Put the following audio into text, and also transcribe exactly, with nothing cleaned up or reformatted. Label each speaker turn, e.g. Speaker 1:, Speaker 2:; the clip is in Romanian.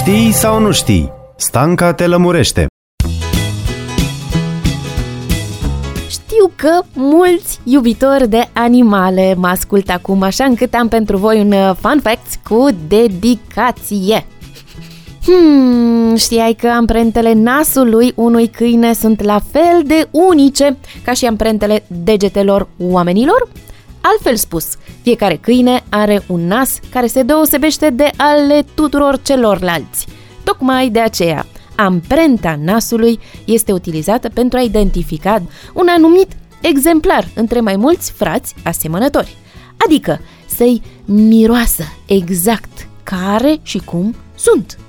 Speaker 1: Știi sau nu știi? Stanca te lămurește.
Speaker 2: Știu că mulți iubitori de animale mă ascultă acum, așa încât am pentru voi un fun fact cu dedicație. Hmm, știai că amprentele nasului unui câine sunt la fel de unice ca și amprentele degetelor oamenilor? Altfel spus, fiecare câine are un nas care se deosebește de ale tuturor celorlalți. Tocmai de aceea, amprenta nasului este utilizată pentru a identifica un anumit exemplar între mai mulți frați asemănători, adică să-i miroasă exact care și cum sunt.